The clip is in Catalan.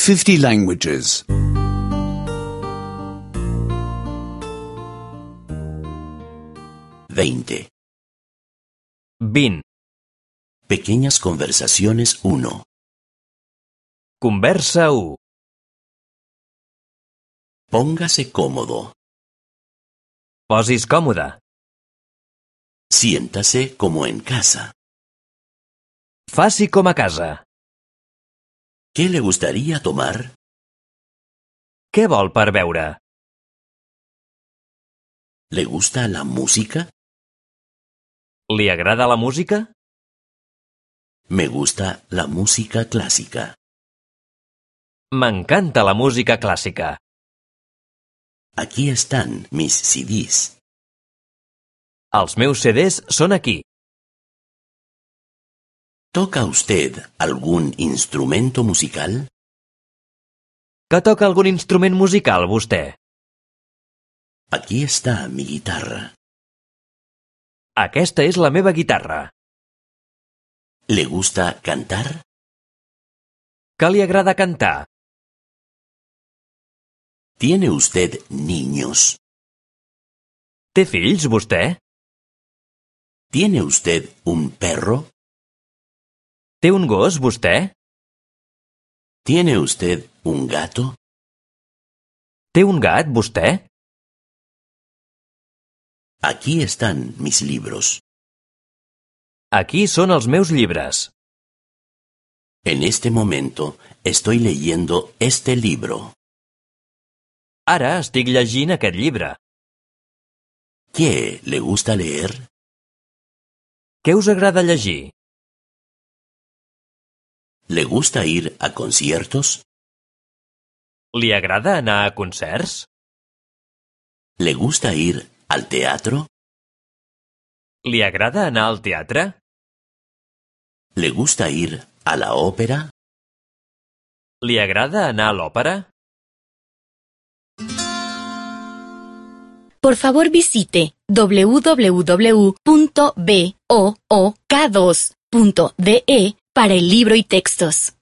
50 languages. 20. 20. Pequeñas conversaciones 1. Conversa 1. Póngase cómodo. Posis còmode. Siéntase como en casa. Faci com a casa. ¿Qué le gustaría tomar? Què vol per beure? ¿Le gusta la música? Li agrada la música? Me gusta la música clásica. M'encanta la música clàssica. Aquí están mis CDs. Els meus CDs són aquí. ¿Toca usted algún instrumento musical? Que toca algun instrument musical, vostè? Aquí está mi guitarra. Aquesta és la meva guitarra. ¿Le gusta cantar? Que li agrada cantar? ¿Tiene usted niños? Té fills, vostè? ¿Tiene usted un perro? Té un gos, vostè? ¿Tiene usted un gato? Té un gat, vostè? Aquí están mis libros. Aquí són els meus llibres. En este momento estoy leyendo este libro. Ara estic llegint aquest llibre. ¿Qué le gusta leer? Què us agrada llegir? ¿Le gusta ir a conciertos? Li agrada anar a concerts? ¿Le gusta ir al teatro? Li agrada anar al teatre? ¿Le gusta ir a la ópera? Li agrada anar a l'òpera? Por favor visite www.book2.de para el libro y textos.